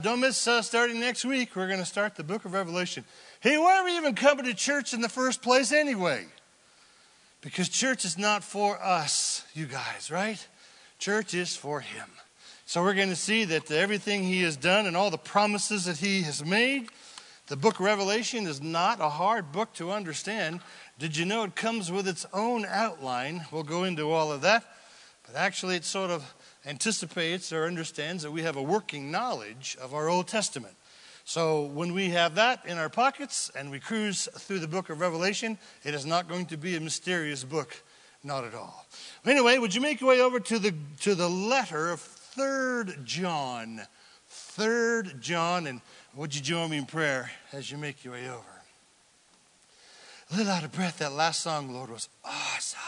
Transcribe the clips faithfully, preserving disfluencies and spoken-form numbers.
Don't miss uh, starting next week. We're going to start the book of Revelation. Hey, why are we even coming to church in the first place anyway? Because church is not for us, you guys, right? Church is for him. So we're going to see that everything he has done and all the promises that he has made. The book of Revelation is not a hard book to understand. Did you know it comes with its own outline? We'll go into all of that. But actually it sort of anticipates or understands that we have a working knowledge of our Old Testament. So when we have that in our pockets and we cruise through the book of Revelation, it is not going to be a mysterious book, not at all. Anyway, would you make your way over to the to the letter of Third John? Third John, and would you join me in prayer as you make your way over? A little out of breath, that last song, Lord, was awesome.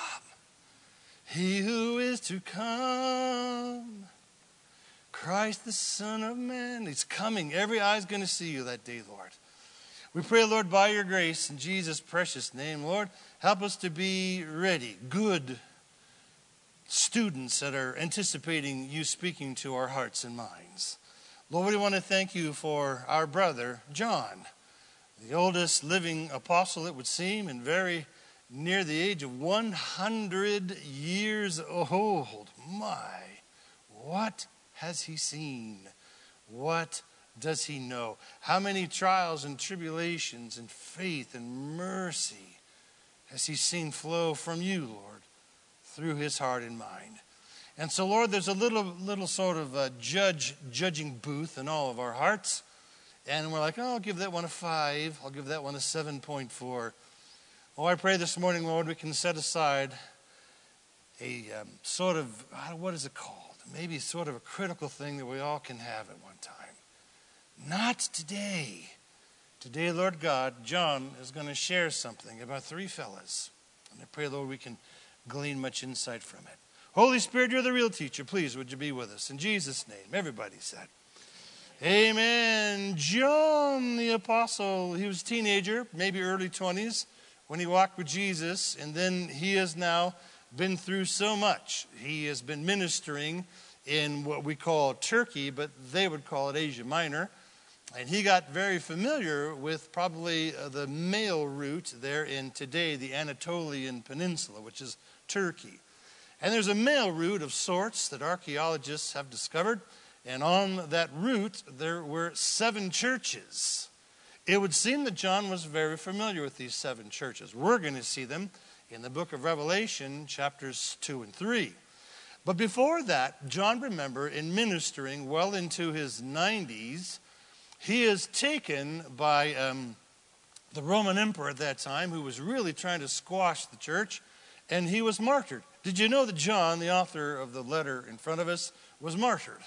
He who is to come, Christ the Son of Man, he's coming. Every eye is going to see you that day, Lord. We pray, Lord, by your grace in Jesus' precious name, Lord, help us to be ready, good students that are anticipating you speaking to our hearts and minds. Lord, we want to thank you for our brother, John, the oldest living apostle, it would seem, and very near the age of one hundred years old. My, what has he seen? What does he know? How many trials and tribulations and faith and mercy has he seen flow from you, Lord, through his heart and mind? And so, Lord, there's a little little sort of a judge judging booth in all of our hearts. And we're like, oh, I'll give that one a five. I'll give that one a seven point four. Oh, I pray this morning, Lord, we can set aside a um, sort of, what is it called? Maybe sort of a critical thing that we all can have at one time. Not today. Today, Lord God, John is going to share something about three fellas. And I pray, Lord, we can glean much insight from it. Holy Spirit, you're the real teacher. Please, would you be with us? In Jesus' name, everybody said. Amen. John the Apostle, he was a teenager, maybe early twenties, when he walked with Jesus, and then he has now been through so much. He has been ministering in what we call Turkey, but they would call it Asia Minor. And he got very familiar with probably the mail route there in today, the Anatolian Peninsula, which is Turkey. And there's a mail route of sorts that archaeologists have discovered. And on that route, there were seven churches. It would seem that John was very familiar with these seven churches. We're going to see them in the book of Revelation, chapters two and three. But before that, John, remember, in ministering well into his nineties, he is taken by um, the Roman emperor at that time, who was really trying to squash the church, and he was martyred. Did you know that John, the author of the letter in front of us, was martyred?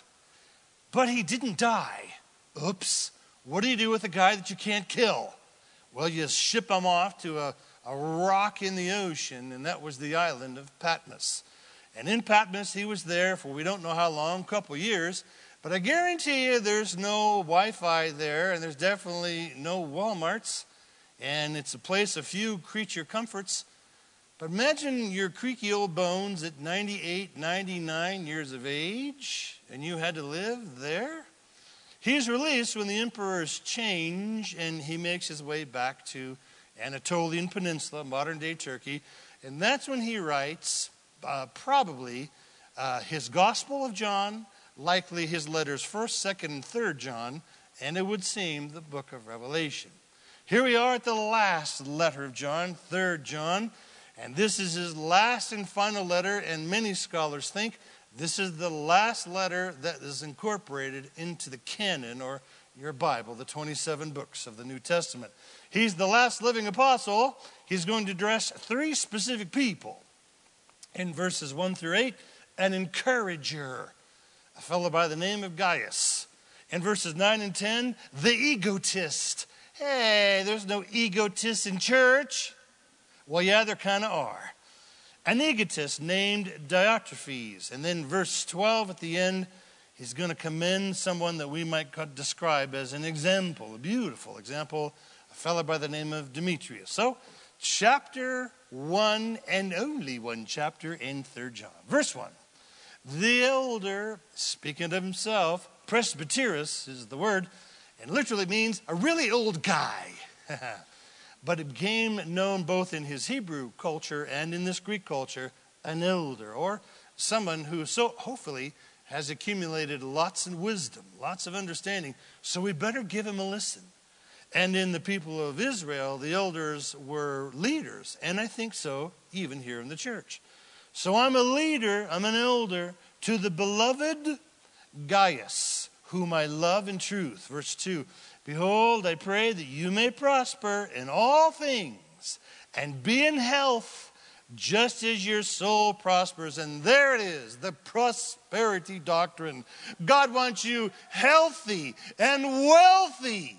But he didn't die. Oops. What do you do with a guy that you can't kill? Well, you ship him off to a, a rock in the ocean, and that was the island of Patmos. And in Patmos, he was there for we don't know how long, a couple years. But I guarantee you there's no Wi-Fi there, and there's definitely no Walmarts. And it's a place of few creature comforts. But imagine your creaky old bones at ninety-eight, ninety-nine years of age, and you had to live there. He's released when the emperors change, and he makes his way back to Anatolian Peninsula, modern-day Turkey. And that's when he writes uh, probably uh, his Gospel of John, likely his letters first, second, and third John, and it would seem the book of Revelation. Here we are at the last letter of John, third John. And this is his last and final letter, and many scholars think this is the last letter that is incorporated into the canon, or your Bible, the twenty-seven books of the New Testament. He's the last living apostle. He's going to address three specific people. In verses one through eight, an encourager, a fellow by the name of Gaius. In verses nine and ten, the egotist. Hey, there's no egotists in church. Well, yeah, there kind of are. An egotist named Diotrephes. And then verse twelve at the end, he's going to commend someone that we might describe as an example, a beautiful example, a fellow by the name of Demetrius. So, chapter one, and only one chapter in third John. Verse one, the elder, speaking of himself, presbyteros is the word, and literally means a really old guy. But it became known both in his Hebrew culture and in this Greek culture, an elder, or someone who so hopefully has accumulated lots of wisdom, lots of understanding. So we better give him a listen. And in the people of Israel, the elders were leaders, and I think so even here in the church. So I'm a leader, I'm an elder to the beloved Gaius, whom I love in truth. Verse two, behold, I pray that you may prosper in all things and be in health just as your soul prospers. And there it is, the prosperity doctrine. God wants you healthy and wealthy.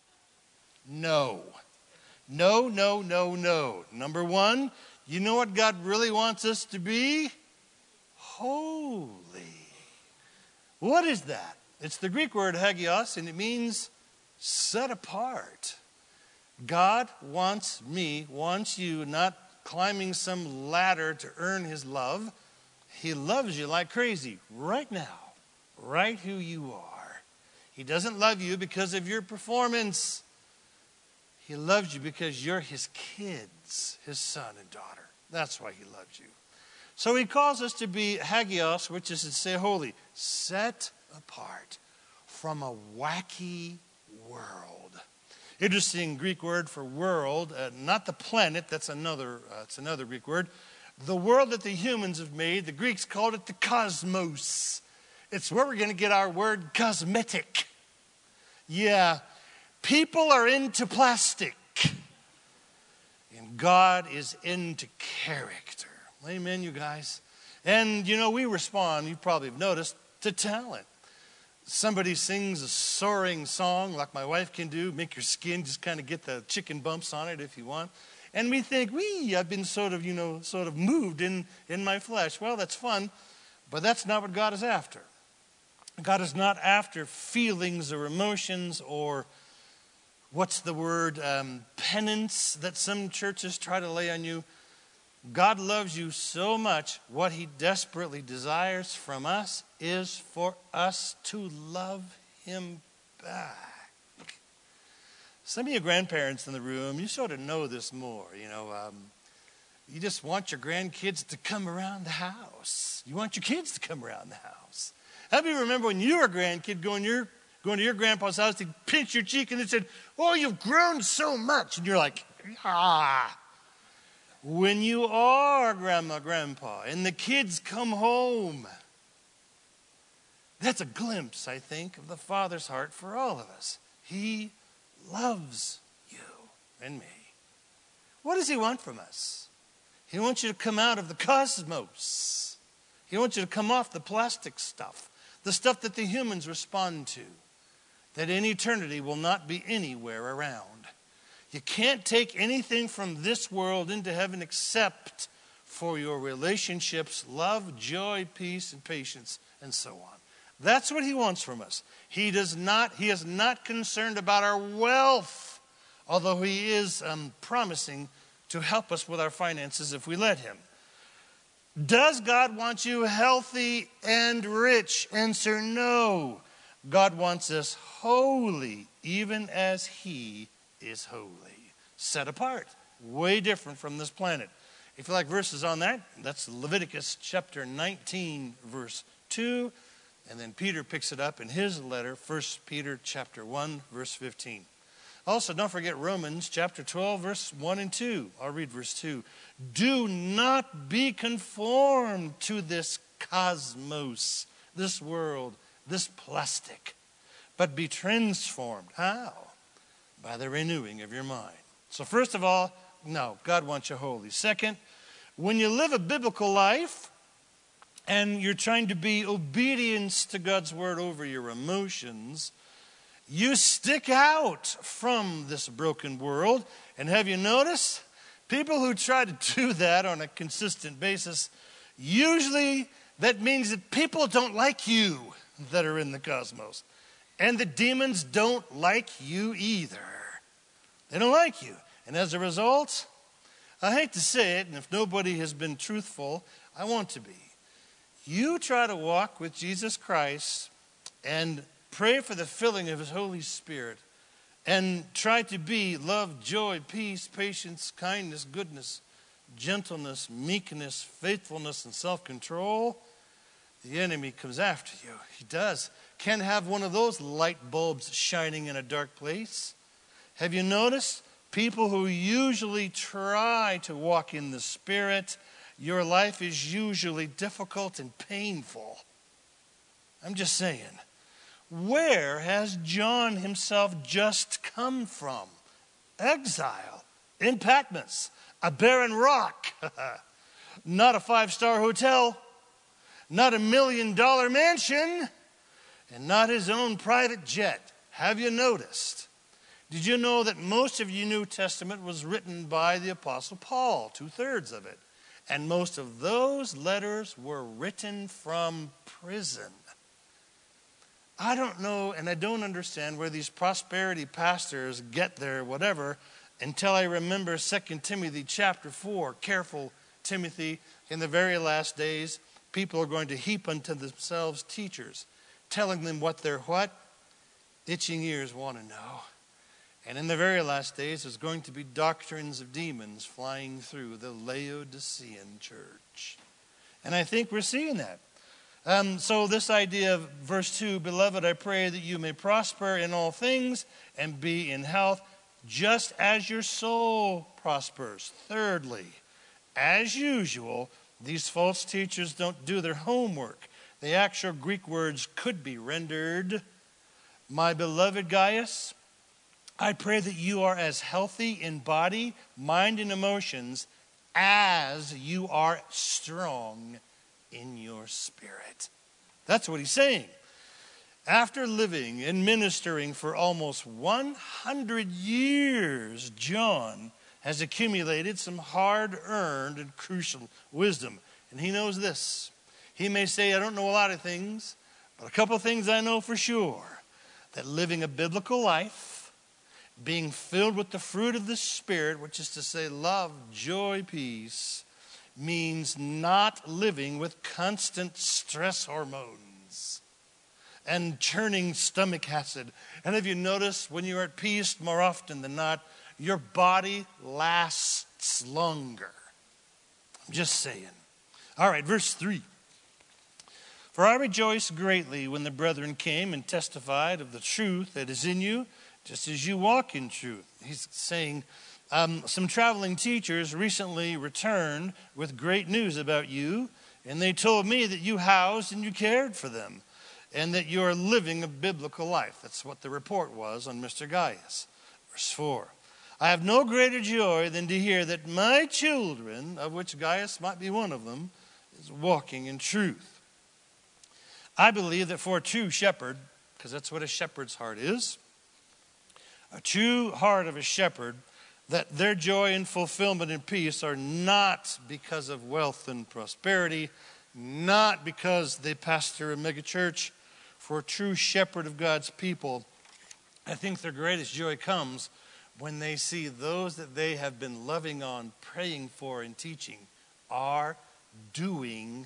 No. No, no, no, no. Number one, you know what God really wants us to be? Holy. What is that? It's the Greek word hagios, and it means set apart. God wants me, wants you, not climbing some ladder to earn his love. He loves you like crazy right now, right who you are. He doesn't love you because of your performance. He loves you because you're his kids, his son and daughter. That's why he loves you. So he calls us to be hagios, which is to say holy, set apart from a wacky world. Interesting Greek word for world, uh, not the planet, that's another, uh, it's another Greek word. The world that the humans have made, the Greeks called it the cosmos. It's where we're going to get our word cosmetic. Yeah, people are into plastic, and God is into character. Amen, you guys. And, you know, we respond, you probably have noticed, to talent. Somebody sings a soaring song like my wife can do, make your skin just kind of get the chicken bumps on it if you want. And we think, wee, I've been sort of, you know, sort of moved in, in my flesh. Well, that's fun, but that's not what God is after. God is not after feelings or emotions or what's the word, um, penance that some churches try to lay on you. God loves you so much, what he desperately desires from us is for us to love him back. Some of you grandparents in the room, you sort of know this more. You know, um, you just want your grandkids to come around the house. You want your kids to come around the house. How do you remember when you were a grandkid going, your, going to your grandpa's house, to pinch your cheek and they said, oh, you've grown so much. And you're like, ah. When you are grandma, grandpa, and the kids come home, that's a glimpse, I think, of the Father's heart for all of us. He loves you and me. What does he want from us? He wants you to come out of the cosmos. He wants you to come off the plastic stuff, the stuff that the humans respond to, that in eternity will not be anywhere around. You can't take anything from this world into heaven except for your relationships, love, joy, peace, and patience, and so on. That's what he wants from us. He does not, he is not concerned about our wealth, although he is um, promising to help us with our finances if we let him. Does God want you healthy and rich? Answer no. God wants us holy, even as he is holy. Set apart. Way different from this planet. If you like verses on that, that's Leviticus chapter nineteen, verse two. And then Peter picks it up in his letter, First Peter chapter one, verse fifteen. Also, don't forget Romans chapter twelve, verse one and two. I'll read verse two. Do not be conformed to this cosmos, this world, this plastic, but be transformed. How? By the renewing of your mind. So first of all, no, God wants you holy. Second, when you live a biblical life and you're trying to be obedience to God's word over your emotions, you stick out from this broken world. And have you noticed? People who try to do that on a consistent basis, usually that means that people don't like you that are in the cosmos. And the demons don't like you either. They don't like you. And as a result, I hate to say it, and if nobody has been truthful, I want to be. You try to walk with Jesus Christ, and Pray for the filling of his Holy Spirit. And try to be love, joy, peace, patience, kindness, goodness, gentleness, meekness, faithfulness, and self-control. The enemy comes after you. He does. Can't have one of those light bulbs shining in a dark place. Have you noticed? People who usually try to walk in the Spirit, your life is usually difficult and painful. I'm just saying. Where has John himself just come from? Exile in Patmos, a barren rock, not a five-star hotel, not a million-dollar mansion, and not his own private jet. Have you noticed? Did you know that most of your New Testament was written by the Apostle Paul, two-thirds of it? And most of those letters were written from prison. I don't know, and I don't understand where these prosperity pastors get their whatever until I remember Second Timothy chapter four. Careful, Timothy, in the very last days, people are going to heap unto themselves teachers, telling them what their what? Itching ears want to know. And in the very last days, there's going to be doctrines of demons flying through the Laodicean church. And I think we're seeing that. Um, so this idea of verse two, beloved, I pray that you may prosper in all things and be in health, just as your soul prospers. Thirdly, as usual, these false teachers don't do their homework. The actual Greek words could be rendered, my beloved Gaius, I pray that you are as healthy in body, mind, and emotions as you are strong in your spirit. That's what he's saying. After living and ministering for almost one hundred years, John has accumulated some hard-earned and crucial wisdom. And he knows this. He may say, I don't know a lot of things, but a couple of things I know for sure. That living a biblical life, being filled with the fruit of the Spirit, which is to say love, joy, peace, means not living with constant stress hormones and churning stomach acid. And have you noticed when you're at peace, more often than not, your body lasts longer? I'm just saying. All right, verse three. For I rejoiced greatly when the brethren came and testified of the truth that is in you, just as you walk in truth. He's saying um, some traveling teachers recently returned with great news about you, and they told me that you housed and you cared for them, and that you are living a biblical life. That's what the report was on Mister Gaius. Verse four. I have no greater joy than to hear that my children, of which Gaius might be one of them, is walking in truth. I believe that for a true shepherd, because that's what a shepherd's heart is, a true heart of a shepherd, that their joy and fulfillment and peace are not because of wealth and prosperity, not because they pastor a megachurch. For a true shepherd of God's people, I think their greatest joy comes when they see those that they have been loving on, praying for, and teaching are doing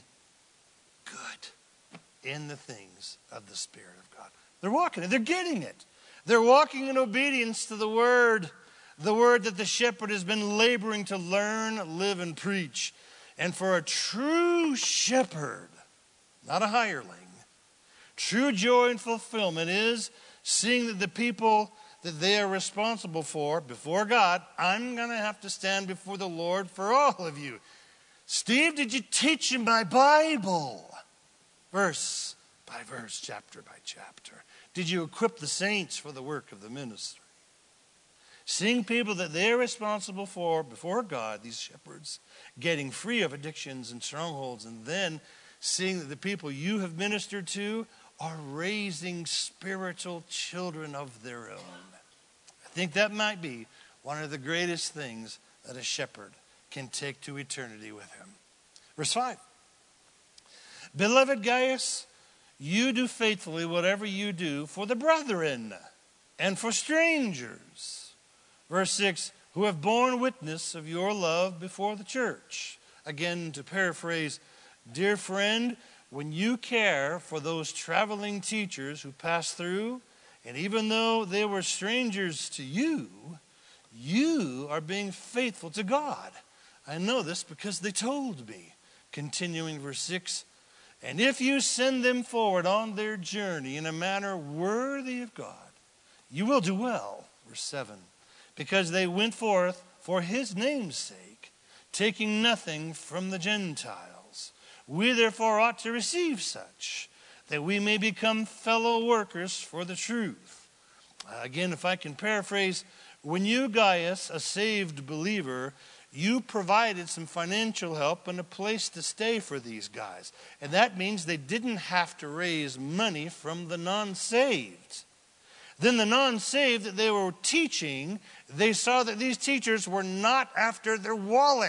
good in the things of the Spirit of God. They're walking it. They're getting it. They're walking in obedience to the word, the word that the shepherd has been laboring to learn, live, and preach. And for a true shepherd, not a hireling, true joy and fulfillment is seeing that the people that they are responsible for before God, I'm going to have to stand before the Lord for all of you. Steve, did you teach in my Bible? Verse by verse, chapter by chapter. Did you equip the saints for the work of the ministry? Seeing people that they're responsible for before God, these shepherds, getting free of addictions and strongholds, and then seeing that the people you have ministered to are raising spiritual children of their own. I think that might be one of the greatest things that a shepherd can take to eternity with him. Verse five. Beloved Gaius, you do faithfully whatever you do for the brethren and for strangers. Verse six, who have borne witness of your love before the church. Again, to paraphrase, dear friend, when you care for those traveling teachers who pass through, and even though they were strangers to you, you are being faithful to God. I know this because they told me. Continuing verse six, and if you send them forward on their journey in a manner worthy of God, you will do well. Verse seven, because they went forth for his name's sake, taking nothing from the Gentiles. We therefore ought to receive such, that we may become fellow workers for the truth. Uh, again, if I can paraphrase, when you, Gaius, a saved believer, you provided some financial help and a place to stay for these guys. And that means they didn't have to raise money from the non-saved. Then the non-saved that they were teaching, they saw that these teachers were not after their wallet.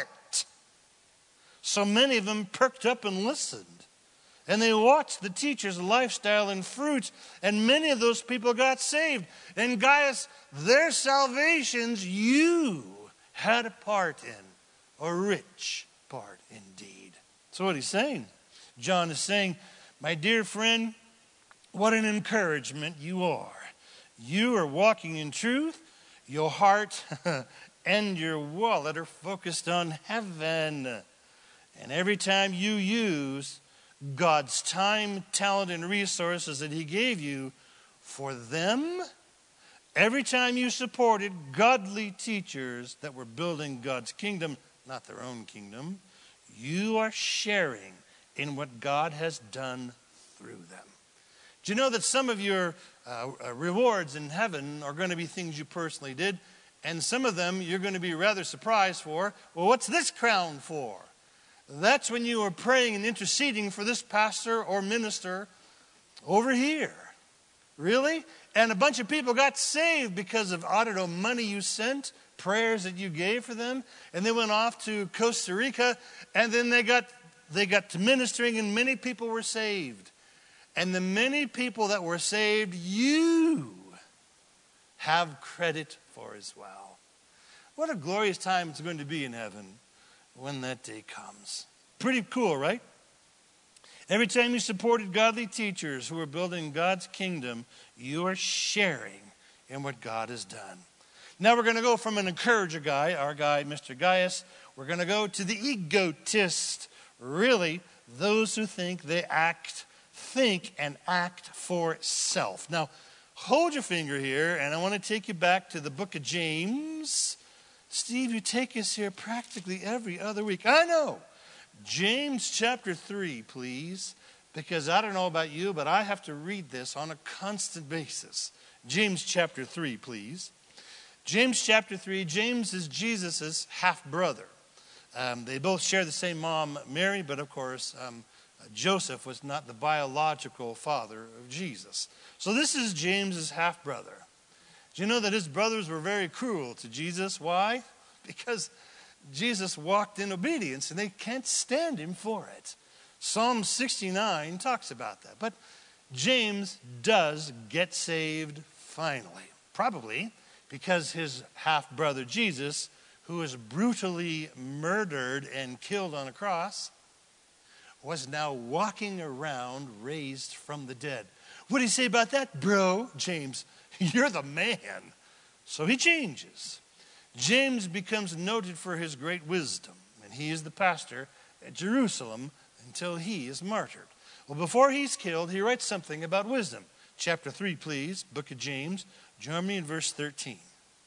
So many of them perked up and listened. And they watched the teacher's lifestyle and fruit, and many of those people got saved. And Gaius, their salvations you had a part in, a rich part indeed. So what he's saying, John is saying, my dear friend, what an encouragement you are. You are walking in truth. Your heart and your wallet are focused on heaven. And every time you use God's time, talent, and resources that he gave you for them, every time you supported godly teachers that were building God's kingdom, not their own kingdom, you are sharing in what God has done through them. Do you know that some of your uh, rewards in heaven are going to be things you personally did, and some of them you're going to be rather surprised for? Well, what's this crown for? That's when you are praying and interceding for this pastor or minister over here. Really? And a bunch of people got saved because of, I don't know, money you sent, prayers that you gave for them. And they went off to Costa Rica, and then they got they got to ministering, and many people were saved. And the many people that were saved, you have credit for as well. What a glorious time it's going to be in heaven when that day comes. Pretty cool, right? Every time you supported godly teachers who are building God's kingdom, you are sharing in what God has done. Now we're going to go from an encourager guy, our guy, Mister Gaius, we're going to go to the egotist. Really, those who think they act, think and act for self. Now, hold your finger here, and I want to take you back to the book of James. Steve, you take us here practically every other week. I know. James chapter three, please. Because I don't know about you, but I have to read this on a constant basis. James chapter three, please. James chapter three, James is Jesus' half-brother. Um, they both share the same mom, Mary, but of course, um, Joseph was not the biological father of Jesus. So this is James's half-brother. Do you know that his brothers were very cruel to Jesus? Why? Because Jesus walked in obedience and they can't stand him for it. Psalm sixty-nine talks about that. But James does get saved finally. Probably because his half-brother Jesus, who was brutally murdered and killed on a cross, was now walking around raised from the dead. What do you say about that, bro? James, you're the man. So he changes. James becomes noted for his great wisdom, and he is the pastor at Jerusalem until he is martyred. Well, before he's killed, he writes something about wisdom. Chapter three, please, book of James. Join me in verse thirteen.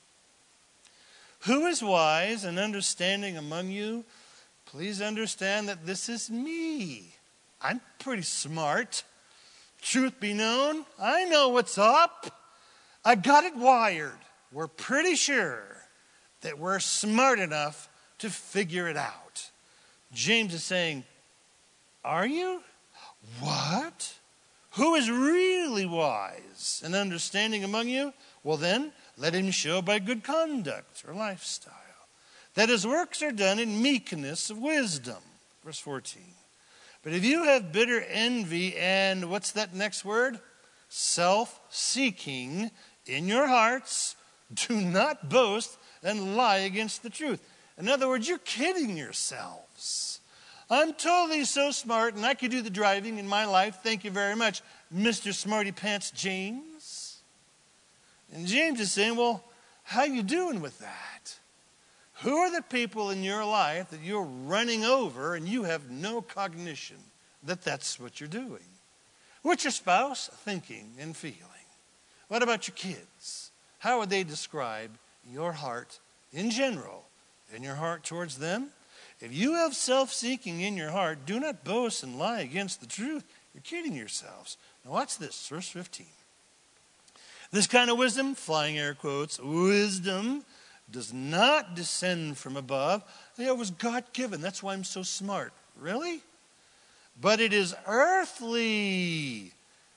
Who is wise and understanding among you? Please understand that this is me. I'm pretty smart. Truth be known, I know what's up. I got it wired. We're pretty sure that we're smart enough to figure it out. James is saying, are you? What? Who is really wise and understanding among you? Well then, let him show by good conduct or lifestyle that his works are done in meekness of wisdom. Verse fourteen. But if you have bitter envy and, what's that next word? Self-seeking in your hearts, do not boast and lie against the truth. In other words, you're kidding yourselves. I'm totally so smart, and I could do the driving in my life. Thank you very much, Mister Smarty Pants James. And James is saying, well, how you doing with that? Who are the people in your life that you're running over and you have no cognition that that's what you're doing? What's your spouse thinking and feeling? What about your kids? How would they describe your heart in general and your heart towards them? If you have self-seeking in your heart, do not boast and lie against the truth. You're kidding yourselves. Now watch this, verse fifteen. This kind of wisdom, flying air quotes, wisdom does not descend from above. It was God-given. That's why I'm so smart. Really? But it is earthly,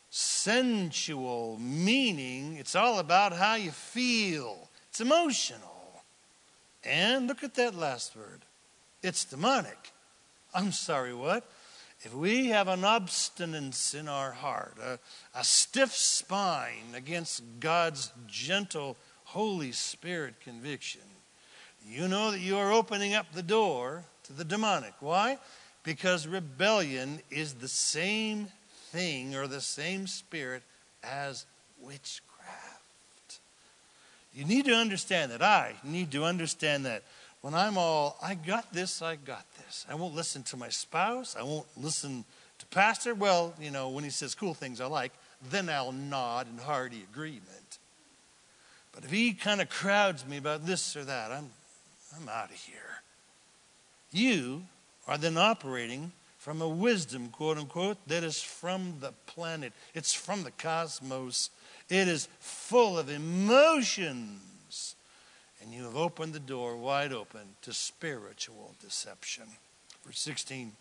sensual, meaning it's all about how you feel. It's emotional. And look at that last word. It's demonic. I'm sorry, what? If we have an obstinance in our heart, a, a stiff spine against God's gentle, Holy Spirit conviction, you know that you are opening up the door to the demonic. Why? Because rebellion is the same thing or the same spirit as witchcraft. You need to understand that. I need to understand that. When I'm all, I got this, I got this. I won't listen to my spouse. I won't listen to pastor. Well, you know, when he says cool things I like, then I'll nod in hearty agreement. But if he kind of crowds me about this or that, I'm, I'm out of here. You are then operating from a wisdom, quote unquote, that is from the planet. It's from the cosmos. It is full of emotions. And you have opened the door wide open to spiritual deception. Verse sixteen.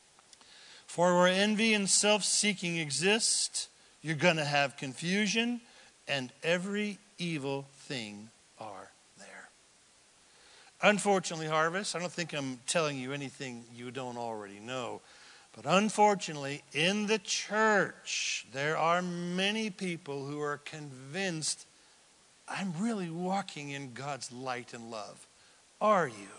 For where envy and self-seeking exist, you're going to have confusion, and every evil thing are there. Unfortunately, Harvest, I don't think I'm telling you anything you don't already know. But unfortunately, in the church, there are many people who are convinced I'm really walking in God's light and love. Are you?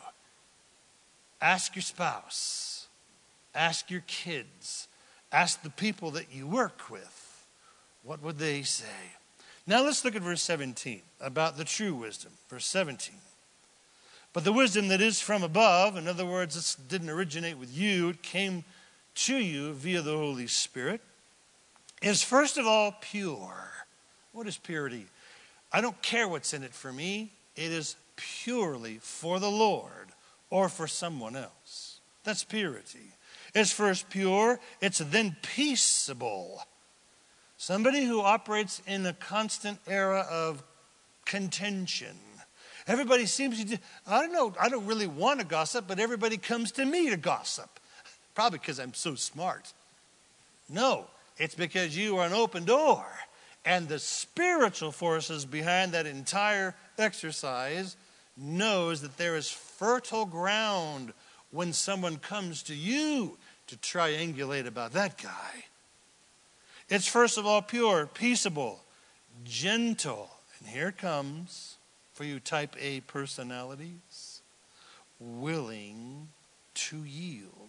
Ask your spouse. Ask your kids. Ask the people that you work with. What would they say? Now let's look at verse seventeen about the true wisdom. Verse seventeen. But the wisdom that is from above, in other words, this didn't originate with you, it came to you via the Holy Spirit, is first of all pure. What is purity? I don't care what's in it for me. It is purely for the Lord or for someone else. That's purity. It's first pure. It's then peaceable. Somebody who operates in a constant era of contention. Everybody seems to, I don't know, I don't really want to gossip, but everybody comes to me to gossip. Probably because I'm so smart. No, it's because you are an open door. And the spiritual forces behind that entire exercise knows that there is fertile ground when someone comes to you to triangulate about that guy. It's first of all pure, peaceable, gentle. And here it comes for you type A personalities, willing to yield.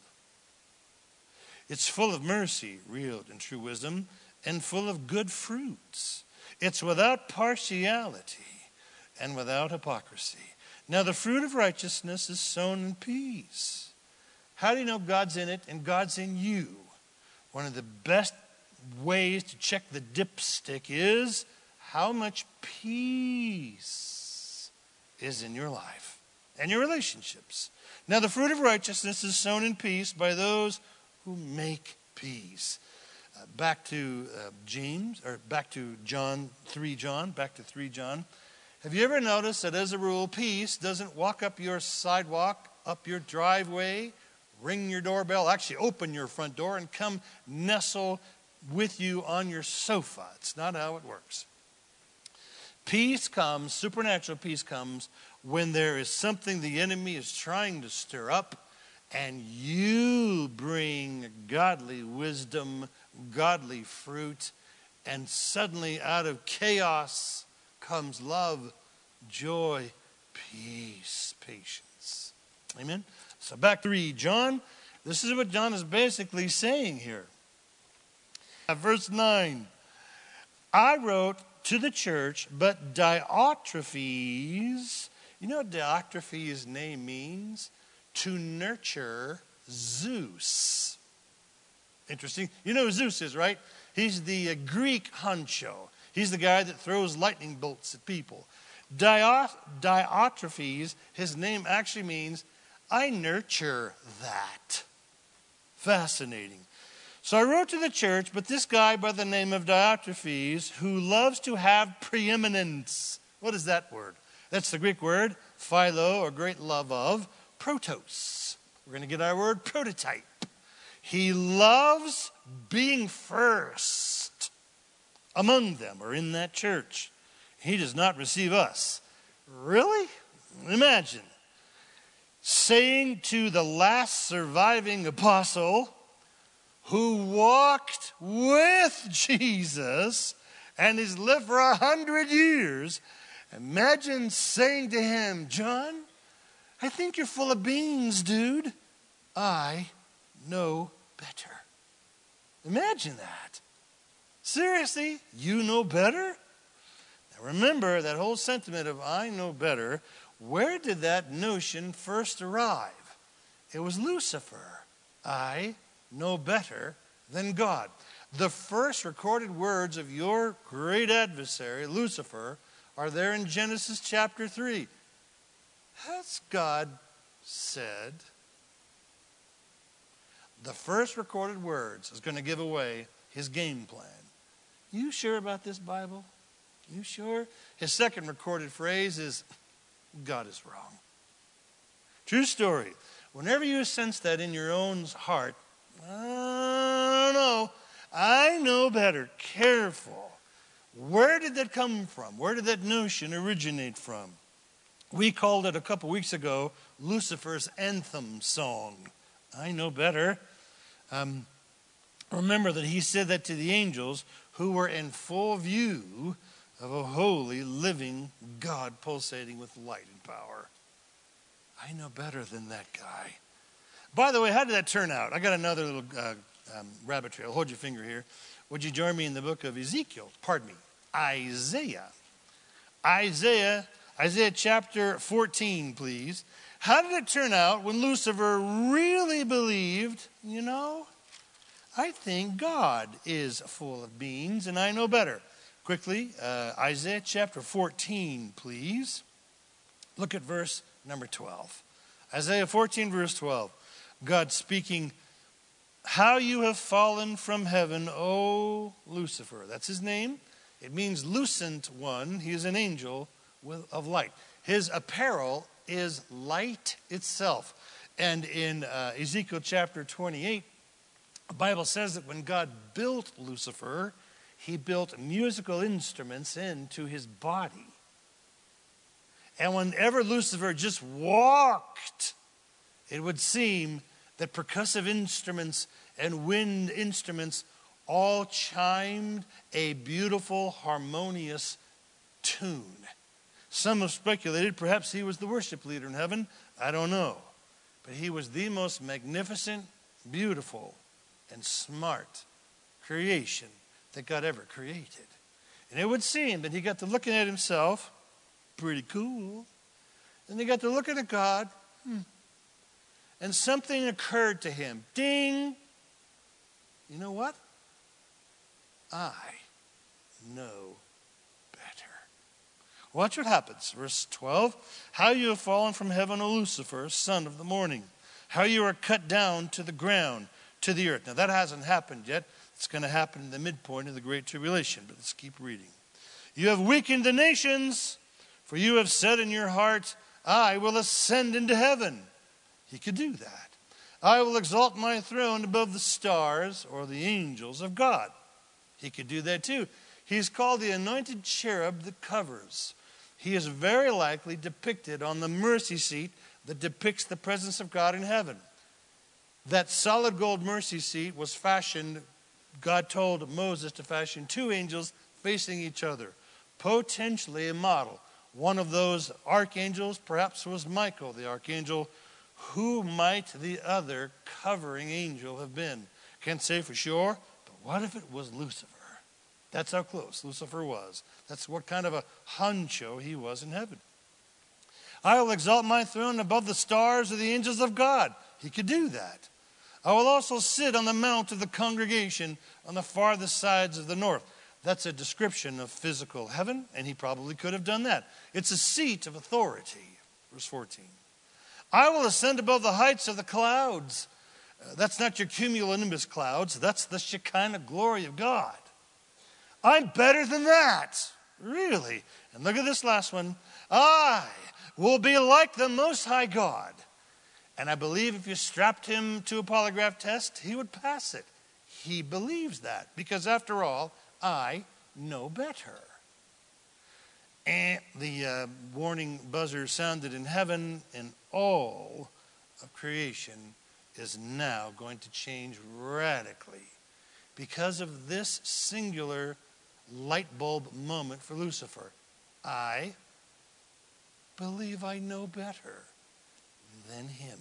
It's full of mercy, real and true wisdom, and full of good fruits. It's without partiality and without hypocrisy. Now the fruit of righteousness is sown in peace. How do you know God's in it and God's in you? One of the best ways to check the dipstick is how much peace is in your life and your relationships. Now the fruit of righteousness is sown in peace by those who make peace. Uh, back to uh, James, or back to John, three John, back to three John. Have you ever noticed that as a rule, peace doesn't walk up your sidewalk, up your driveway, ring your doorbell, actually open your front door and come nestle with you on your sofa. It's not how it works. Peace comes, supernatural peace comes when there is something the enemy is trying to stir up and you bring godly wisdom, godly fruit, and suddenly out of chaos comes love, joy, peace, patience. Amen? So back to three John. This is what John is basically saying here. Verse nine, I wrote to the church, but Diotrephes, you know what Diotrephes' name means? To nurture Zeus. Interesting. You know who Zeus is, right? He's the uh, Greek honcho. He's the guy that throws lightning bolts at people. Dio- Diotrephes, his name actually means, I nurture that. Fascinating. So I wrote to the church, but this guy by the name of Diotrephes, who loves to have preeminence. What is that word? That's the Greek word, philo, or great love of, protos. We're going to get our word prototype. He loves being first among them or in that church. He does not receive us. Really? Imagine saying to the last surviving apostle who walked with Jesus and has lived for a hundred years, imagine saying to him, John, I think you're full of beans, dude. I know better. Imagine that. Seriously, you know better? Now remember that whole sentiment of I know better. Where did that notion first arrive? It was Lucifer. I know better than God. The first recorded words of your great adversary, Lucifer, are there in Genesis chapter three. Has God said? The first recorded words is going to give away his game plan. You sure about this, Bible? You sure? His second recorded phrase is, God is wrong. True story. Whenever you sense that in your own heart, I don't know, I know better. Careful. Where did that come from? Where did that notion originate from? We called it a couple weeks ago Lucifer's anthem song. I know better. Um, remember that he said that to the angels who were in full view of a holy, living God pulsating with light and power. I know better than that guy. By the way, how did that turn out? I got another little uh, um, rabbit trail. Hold your finger here. Would you join me in the book of Ezekiel? Pardon me. Isaiah. Isaiah, Isaiah chapter fourteen, please. How did it turn out when Lucifer really believed, you know, I think God is full of beans and I know better. Quickly, uh, Isaiah chapter fourteen, please. Look at verse number twelve. Isaiah fourteen, verse twelve. God speaking, how you have fallen from heaven, O Lucifer. That's his name. It means lucent one. He is an angel with, of light. His apparel is light itself. And in uh, Ezekiel chapter twenty-eight, the Bible says that when God built Lucifer, he built musical instruments into his body. And whenever Lucifer just walked, it would seem that percussive instruments and wind instruments all chimed a beautiful, harmonious tune. Some have speculated perhaps he was the worship leader in heaven. I don't know. But he was the most magnificent, beautiful, and smart creation that God ever created. And it would seem that he got to looking at himself, pretty cool. And he got to looking at God, hmm. And something occurred to him. Ding! You know what? I know better. Watch what happens. Verse twelve. How you have fallen from heaven, O Lucifer, son of the morning. How you are cut down to the ground, to the earth. Now that hasn't happened yet. It's going to happen in the midpoint of the Great Tribulation. But let's keep reading. You have weakened the nations, for you have said in your heart, I will ascend into heaven. He could do that. I will exalt my throne above the stars or the angels of God. He could do that too. He's called the anointed cherub that covers. He is very likely depicted on the mercy seat that depicts the presence of God in heaven. That solid gold mercy seat was fashioned, God told Moses to fashion two angels facing each other, potentially a model. One of those archangels perhaps was Michael, the archangel Who might the other covering angel have been? Can't say for sure, but what if it was Lucifer? That's how close Lucifer was. That's what kind of a honcho he was in heaven. I will exalt my throne above the stars of the angels of God. He could do that. I will also sit on the mount of the congregation on the farthest sides of the north. That's a description of physical heaven, and he probably could have done that. It's a seat of authority. Verse fourteen. I will ascend above the heights of the clouds. Uh, that's not your cumulonimbus clouds. That's the Shekinah glory of God. I'm better than that. Really. And look at this last one. I will be like the Most High God. And I believe if you strapped him to a polygraph test, he would pass it. He believes that because, after all, I know better. And the uh, warning buzzer sounded in heaven, and all of creation is now going to change radically because of this singular light bulb moment for Lucifer. I believe I know better than him.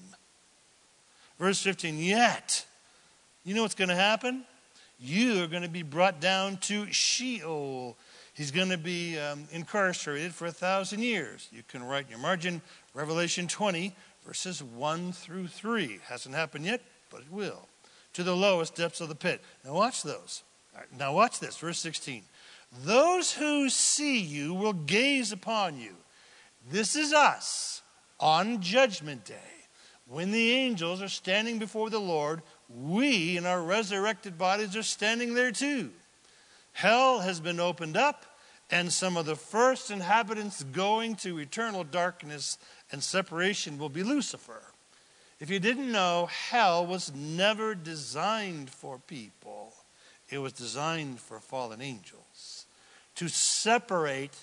Verse fifteen, yet, you know what's going to happen? You are going to be brought down to Sheol. He's going to be um, incarcerated for a thousand years. You can write in your margin, Revelation twenty, verses one through three. Hasn't happened yet, but it will. To the lowest depths of the pit. Now watch those. All right, now watch this, verse sixteen. Those who see you will gaze upon you. This is us on Judgment Day. When the angels are standing before the Lord, we in our resurrected bodies are standing there too. Hell has been opened up, and some of the first inhabitants going to eternal darkness and separation will be Lucifer. If you didn't know, hell was never designed for people. It was designed for fallen angels to separate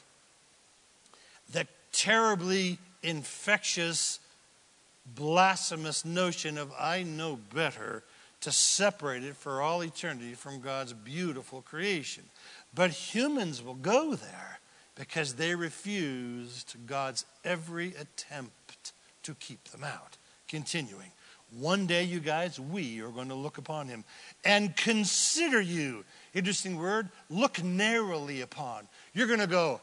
the terribly infectious, blasphemous notion of I know better, to separate it for all eternity from God's beautiful creation. But humans will go there because they refused God's every attempt to keep them out. Continuing. One day, you guys, we are going to look upon him and consider you. Interesting word. Look narrowly upon. You're going to go,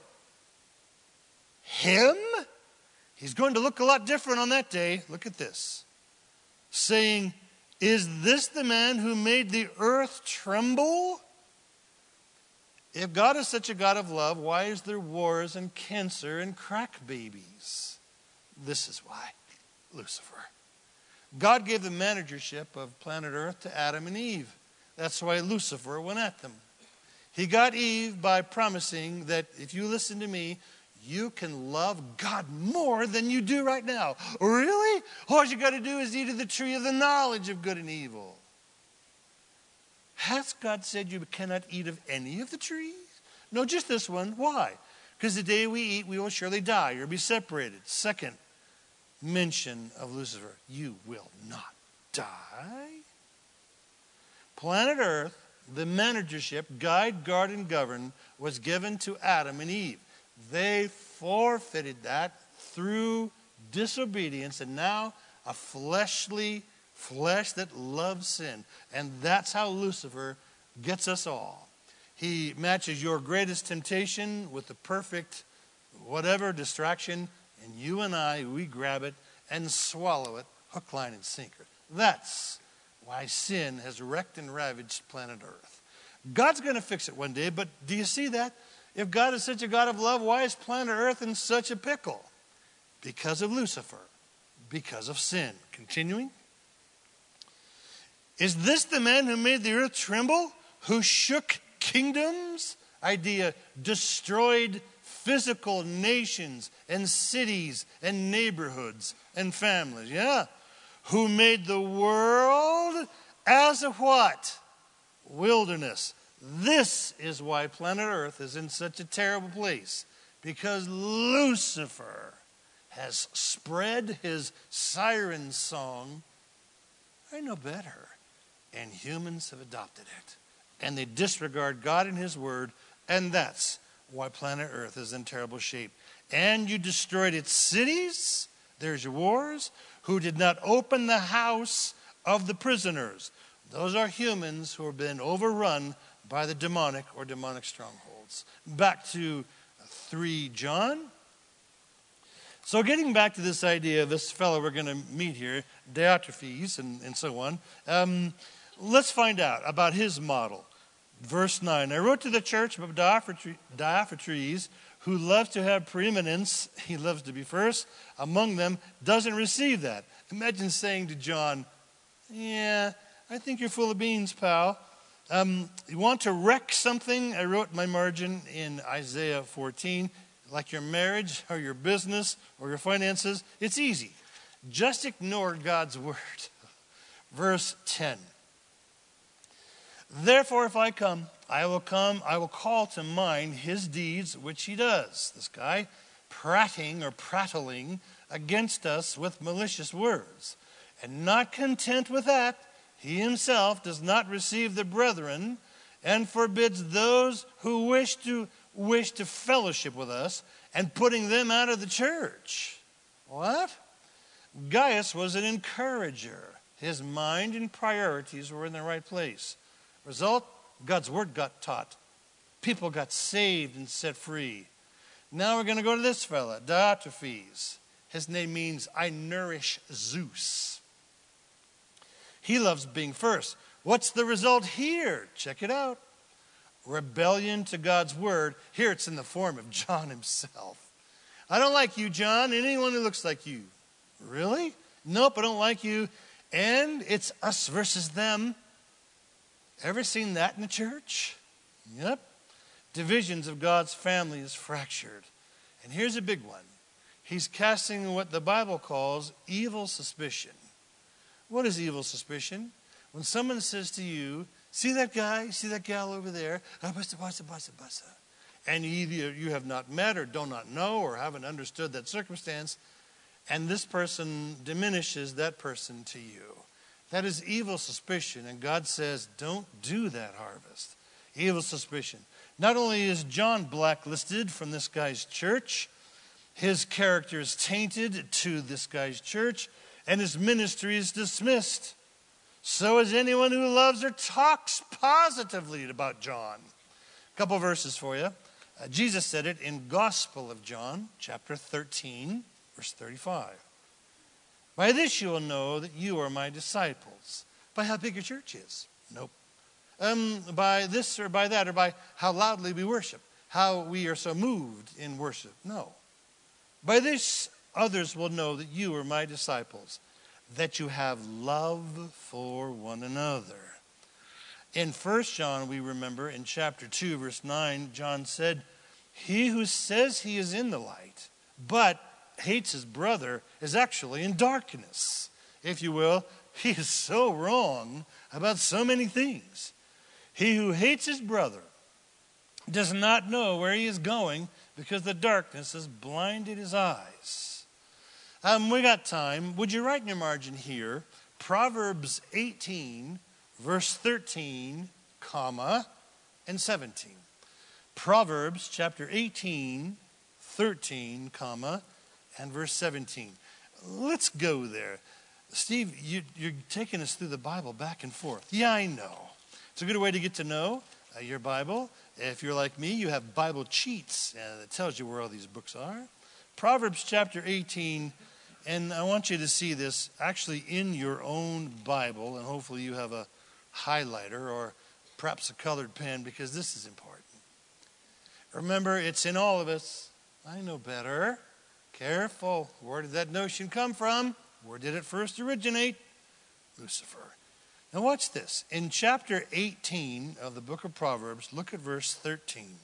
him? He's going to look a lot different on that day. Look at this. Saying, is this the man who made the earth tremble? If God is such a God of love, why is there wars and cancer and crack babies? This is why. Lucifer. God gave the managership of planet Earth to Adam and Eve. That's why Lucifer went at them. He got Eve by promising that if you listen to me, you can love God more than you do right now. Really? All you got to do is eat of the tree of the knowledge of good and evil. Has God said you cannot eat of any of the trees? No, just this one. Why? Because the day we eat, we will surely die or be separated. Second mention of Lucifer, you will not die. Planet Earth, the managership, guide, guard, and govern, was given to Adam and Eve. They forfeited that through disobedience, and now a fleshly flesh that loves sin. And that's how Lucifer gets us all. He matches your greatest temptation with the perfect whatever distraction, and you and I, we grab it and swallow it, hook, line, and sinker. That's why sin has wrecked and ravaged planet Earth. God's going to fix it one day, but do you see that? If God is such a God of love, why is planet Earth in such a pickle? Because of Lucifer. Because of sin. Continuing. Is this the man who made the earth tremble? Who shook kingdoms? Idea, destroyed physical nations and cities and neighborhoods and families. Yeah. Who made the world as a what? Wilderness. This is why planet Earth is in such a terrible place. Because Lucifer has spread his siren song. I know better. And humans have adopted it. And they disregard God and his word. And that's why planet Earth is in terrible shape. And you destroyed its cities. There's your wars. Who did not open the house of the prisoners. Those are humans who have been overrun by the demonic or demonic strongholds. Back to three John. So getting back to this idea of this fellow we're going to meet here, Diotrephes and, and so on, um, let's find out about his model. Verse nine, I wrote to the church of Diotrephes, who loves to have preeminence, he loves to be first, among them, doesn't receive that. Imagine saying to John, yeah, I think you're full of beans, pal. Um, you want to wreck something? I wrote my margin in Isaiah fourteen, like your marriage or your business or your finances. It's easy. Just ignore God's word. Verse ten. Therefore, if I come, I will come, I will call to mind his deeds, which he does. This guy, prating or prattling against us with malicious words. And not content with that, he himself does not receive the brethren and forbids those who wish to wish to fellowship with us and putting them out of the church. What? Gaius was an encourager. His mind and priorities were in the right place. Result, God's word got taught. People got saved and set free. Now we're going to go to this fella, Diotrephes. His name means I nourish Zeus. He loves being first. What's the result here? Check it out. Rebellion to God's word. Here it's in the form of John himself. I don't like you, John. Anyone who looks like you. Really? Nope, I don't like you. And it's us versus them. Ever seen that in the church? Yep. Divisions of God's family is fractured. And here's a big one. He's casting what the Bible calls evil suspicion. What is evil suspicion? When someone says to you, see that guy, see that gal over there, and either you have not met or do not know or haven't understood that circumstance, and this person diminishes that person to you. That is evil suspicion, and God says, don't do that, Harvest. Evil suspicion. Not only is John blacklisted from this guy's church, his character is tainted to this guy's church, and his ministry is dismissed. So is anyone who loves or talks positively about John. A couple verses for you. Uh, Jesus said it in Gospel of John, chapter thirteen, verse thirty-five. By this you will know that you are my disciples. By how big your church is? Nope. Um, by this or by that, or by how loudly we worship. How we are so moved in worship. No. By this others will know that you are my disciples. That you have love for one another. In First John, we remember in chapter two, verse nine, John said, he who says he is in the light, but hates his brother is actually in darkness. If you will, he is so wrong about so many things. He who hates his brother does not know where he is going because the darkness has blinded his eyes. Um, we got time. Would you write in your margin here, Proverbs eighteen, verse thirteen, comma, and seventeen. Proverbs chapter eighteen, thirteen, comma, and verse seventeen. Let's go there. Steve, you, you're taking us through the Bible back and forth. Yeah, I know. It's a good way to get to know uh, your Bible. If you're like me, you have Bible cheats uh, that tells you where all these books are. Proverbs chapter eighteen, and I want you to see this actually in your own Bible, and hopefully you have a highlighter or perhaps a colored pen because this is important. Remember, it's in all of us. I know better. Careful. Where did that notion come from? Where did it first originate? Lucifer. Now watch this. In chapter eighteen of the book of Proverbs, look at verse thirteen.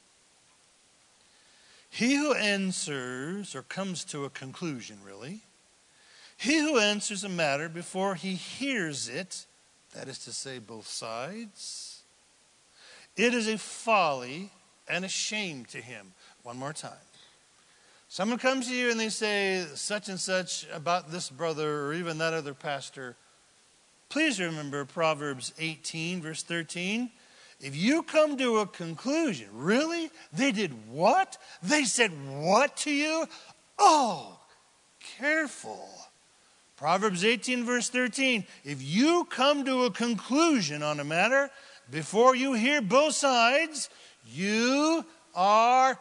He who answers, or comes to a conclusion really, he who answers a matter before he hears it, that is to say both sides, it is a folly and a shame to him. One more time. Someone comes to you and they say such and such about this brother or even that other pastor. Please remember Proverbs eighteen, verse thirteen. If you come to a conclusion, really? They did what? They said what to you? Oh, careful. Proverbs eighteen, verse thirteen. If you come to a conclusion on a matter before you hear both sides, you are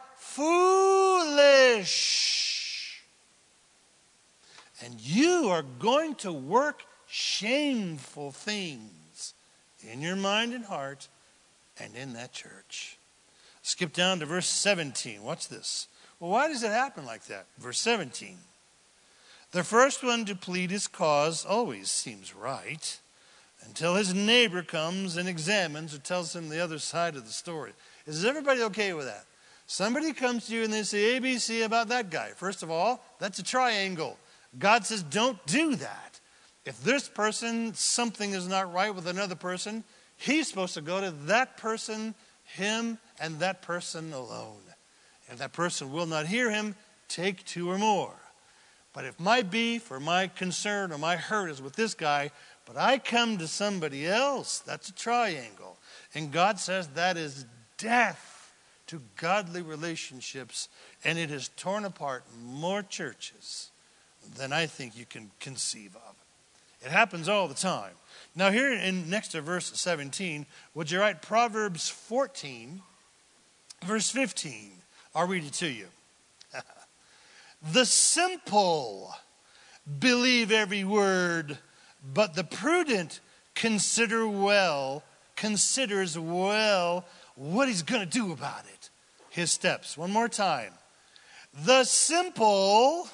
foolish. And you are going to work shameful things in your mind and heart and in that church. Skip down to verse seventeen. Watch this. Well, why does it happen like that? Verse seventeen. The first one to plead his cause always seems right until his neighbor comes and examines or tells him the other side of the story. Is everybody okay with that? Somebody comes to you and they say A B C about that guy. First of all, that's a triangle. God says don't do that. If this person, something is not right with another person, he's supposed to go to that person, him, and that person alone. If that person will not hear him, take two or more. But if my beef or my concern or my hurt is with this guy, but I come to somebody else, that's a triangle. And God says that is death to godly relationships, and it has torn apart more churches than I think you can conceive of. It happens all the time. Now here in next to verse seventeen, would you write Proverbs fourteen, verse fifteen? I'll read it to you. The simple believe every word, but the prudent consider well, considers well what he's going to do about it. His steps. One more time. The simple,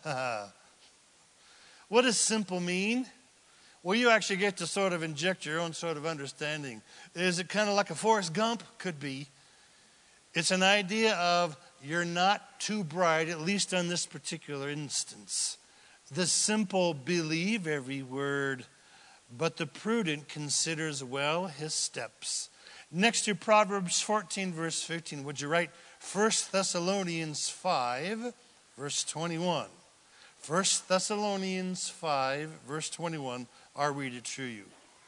what does simple mean? Well, you actually get to sort of inject your own sort of understanding. Is it kind of like a Forrest Gump? Could be. It's an idea of you're not too bright, at least on this particular instance. The simple believe every word, but the prudent considers well his steps. Next to Proverbs fourteen, verse fifteen, would you write First Thessalonians five, verse twenty-one. First Thessalonians five, verse twenty-one, I'll read it to you.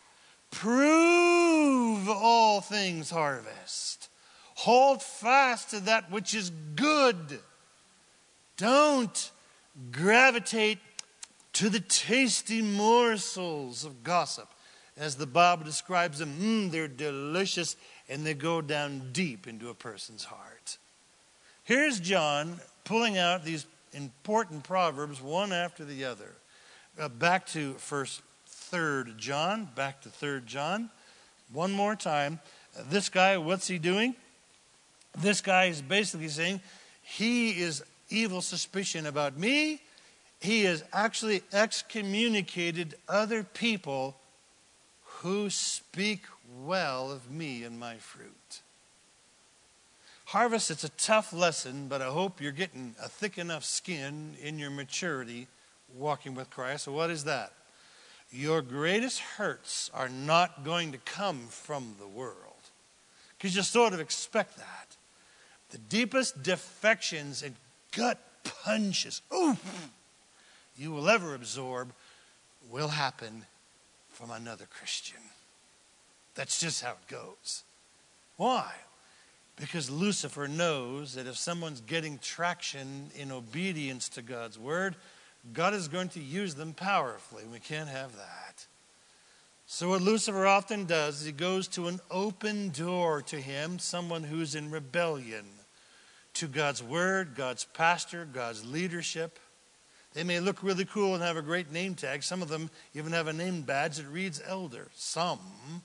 Prove all things, harvest. Hold fast to that which is good. Don't gravitate to the tasty morsels of gossip. As the Bible describes them, mm, they're delicious and they go down deep into a person's heart. Here's John pulling out these important proverbs one after the other. Uh, back to first, third John, back to third John. One more time. Uh, this guy, what's he doing? This guy is basically saying he is evil suspicion about me. He has actually excommunicated other people who speak well of me and my fruit. Harvest, it's a tough lesson, but I hope you're getting a thick enough skin in your maturity walking with Christ. So what is that? Your greatest hurts are not going to come from the world, because you sort of expect that. The deepest defections and gut punches, ooh, you will ever absorb will happen from another Christian. That's just how it goes. Why? Because Lucifer knows that if someone's getting traction in obedience to God's word, God is going to use them powerfully. We can't have that. So what Lucifer often does is he goes to an open door to him, someone who's in rebellion to God's word, God's pastor, God's leadership. They may look really cool and have a great name tag. Some of them even have a name badge that reads elder. Some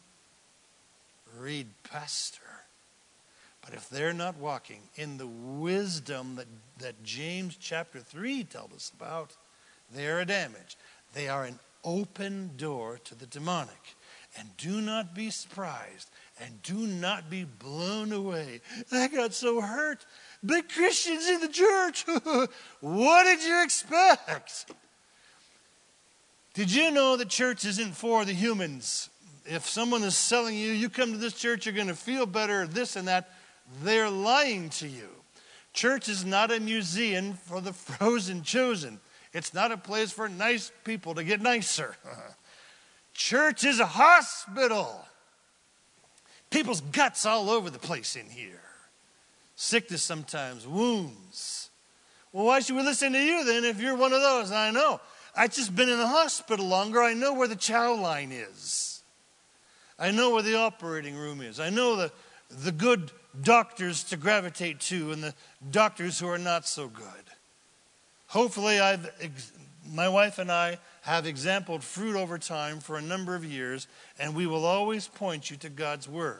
read pastor. But if they're not walking in the wisdom that, that James chapter three tells us about, they are a damage. They are an open door to the demonic. And do not be surprised and do not be blown away. I got so hurt. Big Christians in the church. What did you expect? Did you know that church isn't for the humans? If someone is selling you, you come to this church, you're going to feel better, this and that, they're lying to you. Church is not a museum for the frozen chosen. It's not a place for nice people to get nicer. Church is a hospital. People's guts all over the place in here. Sickness sometimes, wounds. Well, why should we listen to you then if you're one of those? I know. I've just been in the hospital longer. I know where the chow line is. I know where the operating room is. I know the, the good doctors to gravitate to and the doctors who are not so good. Hopefully, I've, my wife and I have exampled fruit over time for a number of years, and we will always point you to God's Word.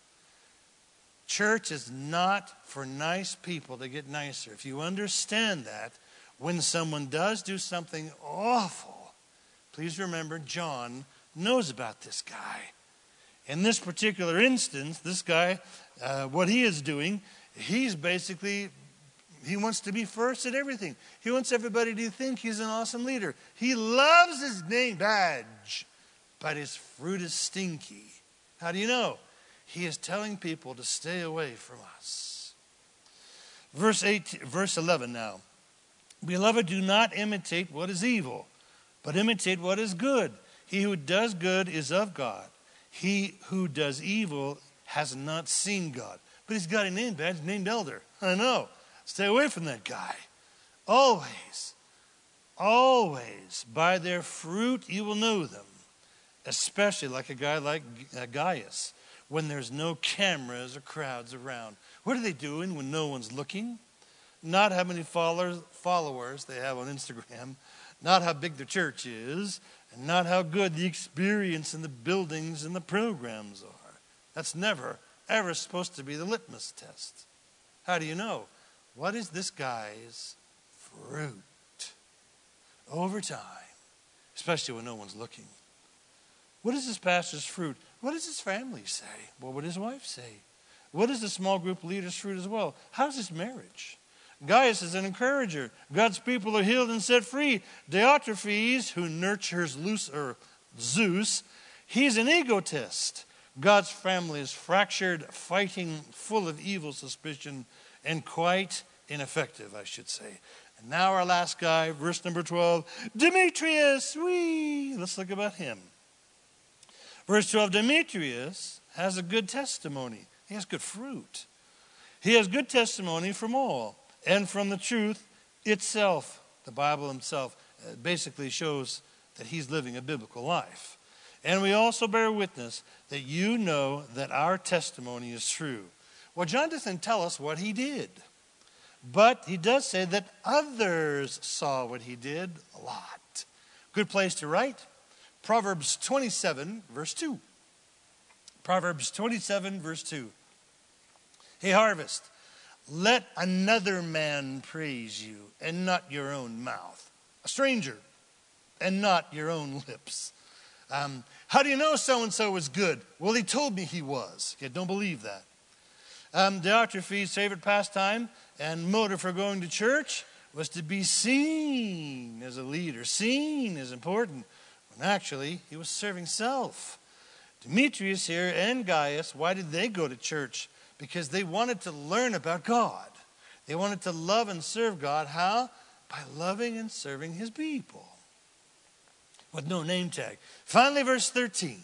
Church is not for nice people to get nicer. If you understand that, when someone does do something awful, please remember John knows about this guy. In this particular instance, this guy, uh, what he is doing, he's basically, he wants to be first at everything. He wants everybody to think he's an awesome leader. He loves his name badge, but his fruit is stinky. How do you know? He is telling people to stay away from us. Verse eight, verse eleven now. Beloved, do not imitate what is evil, but imitate what is good. He who does good is of God. He who does evil has not seen God. But he's got a name badge named Elder. I know. Stay away from that guy. Always, always, by their fruit you will know them. Especially like a guy like Gaius, when there's no cameras or crowds around. What are they doing when no one's looking? Not how many followers, followers they have on Instagram, not how big their church is, and not how good the experience in the buildings and the programs are. That's never, ever supposed to be the litmus test. How do you know? What is this guy's fruit? Over time, especially when no one's looking. What is this pastor's fruit? What does his family say? What would his wife say? What is the small group leader's fruit as well? How's his marriage? Gaius is an encourager. God's people are healed and set free. Diotrephes, who nurtures Zeus, he's an egotist. God's family is fractured, fighting, full of evil suspicion, and quite ineffective, I should say. And now our last guy, verse number twelve, Demetrius. Whee! Let's look about him. Verse twelve, Demetrius has a good testimony. He has good fruit. He has good testimony from all and from the truth itself. The Bible himself basically shows that he's living a biblical life. And we also bear witness that you know that our testimony is true. Well, John doesn't tell us what he did, but he does say that others saw what he did a lot. Good place to write. Proverbs twenty-seven, verse two. Proverbs twenty-seven, verse two. Hey, harvest, let another man praise you, and not your own mouth. A stranger, and not your own lips. Um, how do you know so-and-so is good? Well, he told me he was. Okay, don't believe that. Um, Diotrephes' favorite pastime and motive for going to church was to be seen as a leader. Seen is important. When actually, he was serving self. Demetrius here and Gaius, why did they go to church? Because they wanted to learn about God. They wanted to love and serve God. How? By loving and serving his people. With no name tag. Finally, verse thirteen.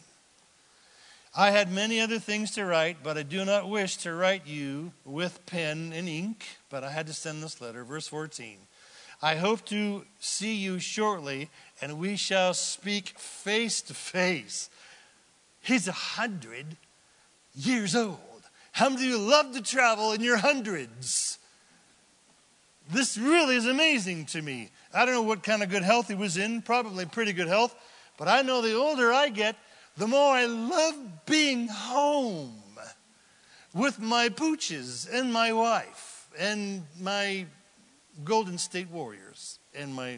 I had many other things to write, but I do not wish to write you with pen and ink, but I had to send this letter. Verse fourteen. I hope to see you shortly, and we shall speak face to face. He's a hundred years old. How many of you love to travel in your hundreds? This really is amazing to me. I don't know what kind of good health he was in, probably pretty good health, but I know the older I get, the more I love being home with my pooches and my wife and my Golden State Warriors and my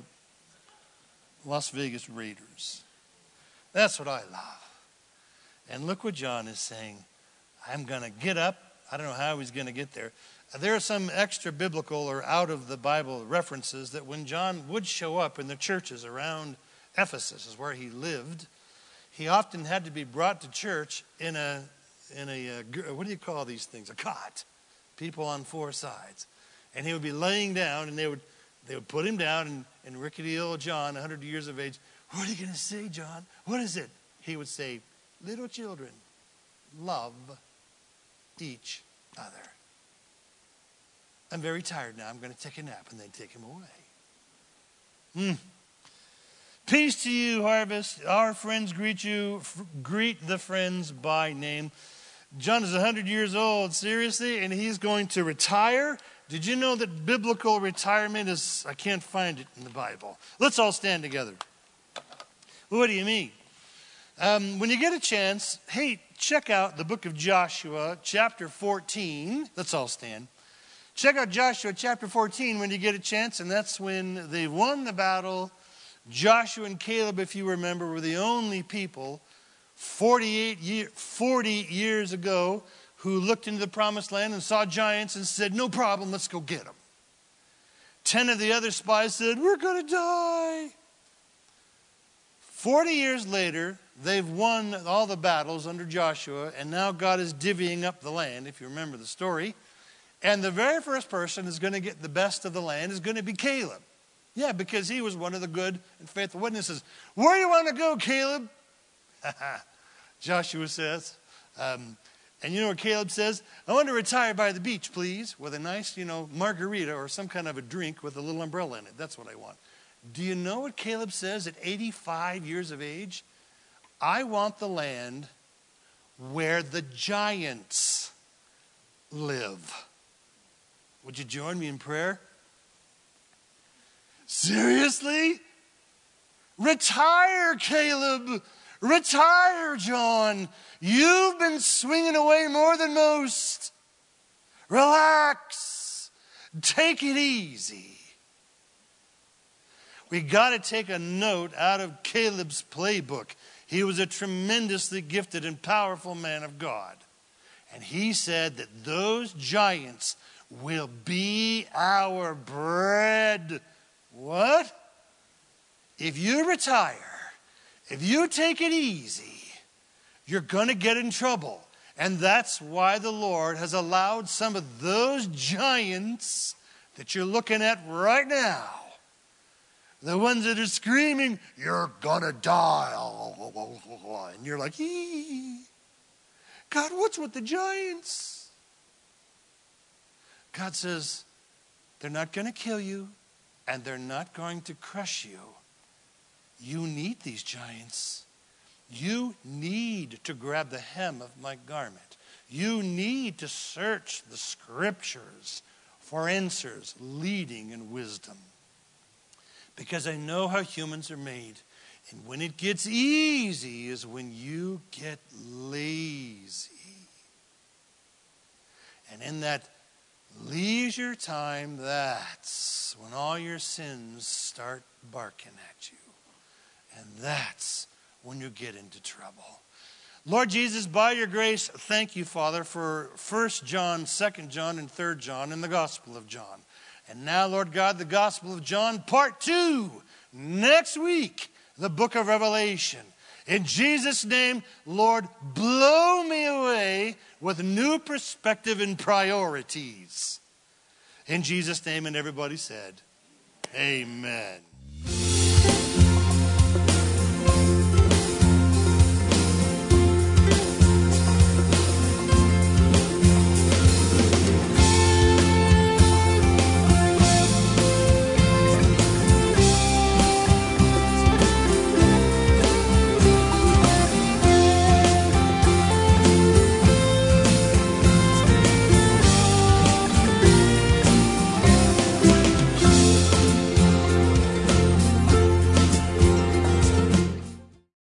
Las Vegas Raiders. That's what I love. And look what John is saying. I'm going to get up. I don't know how he's going to get there. There are some extra biblical or out of the Bible references that when John would show up in the churches around Ephesus, is where he lived, he often had to be brought to church in a, in a, uh, what do you call these things? A cot. People on four sides. And he would be laying down, and they would they would put him down, and, and rickety old John, one hundred years of age, what are you going to say, John? What is it? He would say, little children, love each other. I'm very tired now. I'm going to take a nap, and they take him away. Hmm. Peace to you, Harvest. Our friends greet you. F- greet the friends by name. John is one hundred years old, seriously, and he's going to retire. Did you know that biblical retirement is, I can't find it in the Bible. Let's all stand together. Well, what do you mean? Um, when you get a chance, hey, check out the book of Joshua, chapter fourteen. Let's all stand. Check out Joshua chapter fourteen when you get a chance, and that's when they won the battle. Joshua and Caleb, if you remember, were the only people forty-eight year, forty years ago who looked into the promised land and saw giants and said, no problem, let's go get them. Ten of the other spies said, we're going to die. Forty years later, they've won all the battles under Joshua, and now God is divvying up the land, if you remember the story. And the very first person who's going to get the best of the land is going to be Caleb. Yeah, because he was one of the good and faithful witnesses. Where do you want to go, Caleb? Joshua says. Um, and you know what Caleb says? I want to retire by the beach, please, with a nice, you know, margarita or some kind of a drink with a little umbrella in it. That's what I want. Do you know what Caleb says at eighty-five years of age? I want the land where the giants live. Would you join me in prayer? Seriously? Retire, Caleb. Retire, John. You've been swinging away more than most. Relax. Take it easy. We got to take a note out of Caleb's playbook. He was a tremendously gifted and powerful man of God. And he said that those giants will be our bread. What? If you retire, if you take it easy, you're going to get in trouble. And that's why the Lord has allowed some of those giants that you're looking at right now, the ones that are screaming, you're going to die. And you're like, ee. God, what's with the giants? God says, they're not going to kill you, and they're not going to crush you. You need these giants. You need to grab the hem of my garment. You need to search the scriptures for answers, leading, and wisdom. Because I know how humans are made. And when it gets easy is when you get lazy. And in that leisure time, that's when all your sins start barking at you. And that's when you get into trouble. Lord Jesus, by your grace, thank you, Father, for First John, Second John, and Third John, and the Gospel of John. And now, Lord God, the Gospel of John, part two, next week, the book of Revelation. In Jesus' name, Lord, blow me away with new perspective and priorities. In Jesus' name, and everybody said, amen.